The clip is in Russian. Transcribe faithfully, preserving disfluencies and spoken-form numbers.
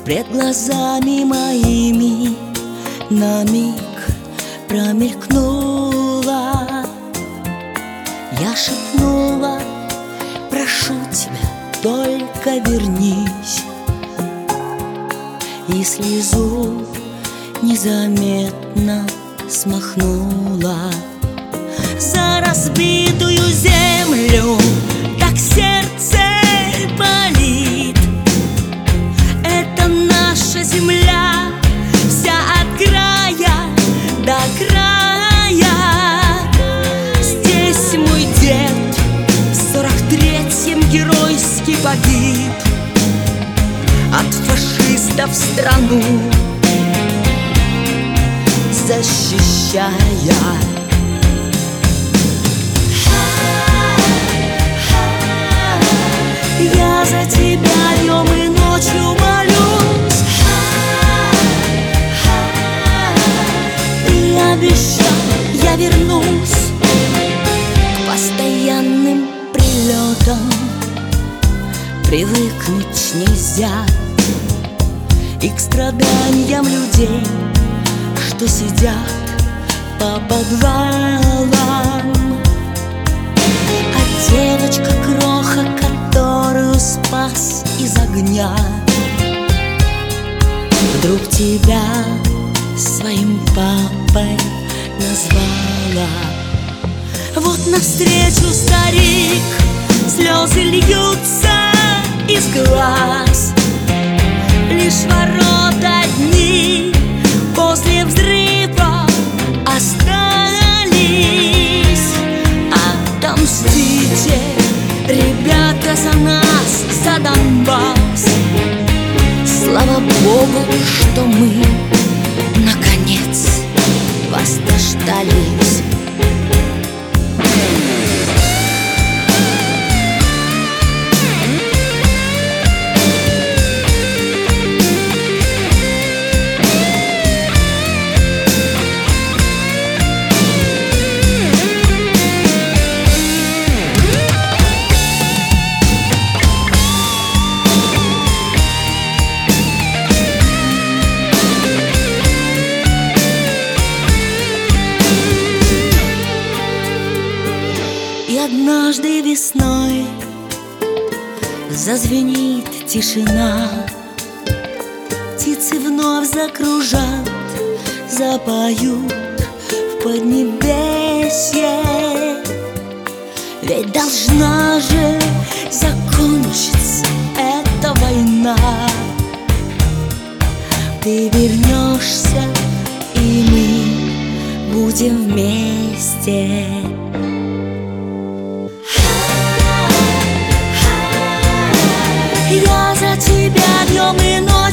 Пред глазами моими на миг промелькнула. Я шепнула: прошу тебя, только вернись. И слезу незаметно смахнула. За разбитую землю так сердце болит. Это наша земля, вся от края до края. Здесь мой дед в сорок третьем геройски погиб, от фашистов страну защищая. Я за тебя днем и ночью молюсь, и обещал, я вернусь. К постоянным прилетам привыкнуть нельзя, и к страданиям людей, что сидят по подвалам. А девочка кроха, которую спас из огня, вдруг тебя своим папой назвала. Вот навстречу старик, слезы льются из глаз. Лишь ворота одни после взрыва остались. Отомстите, ребята, за нас, за Донбасс. Слава Богу, что мы наконец вас дождались. И однажды весной зазвенит тишина, птицы вновь закружат, запоют в поднебесье. Ведь должна же закончиться эта война. Ты вернешься, и мы будем вместе. Я за тебя днем и ночью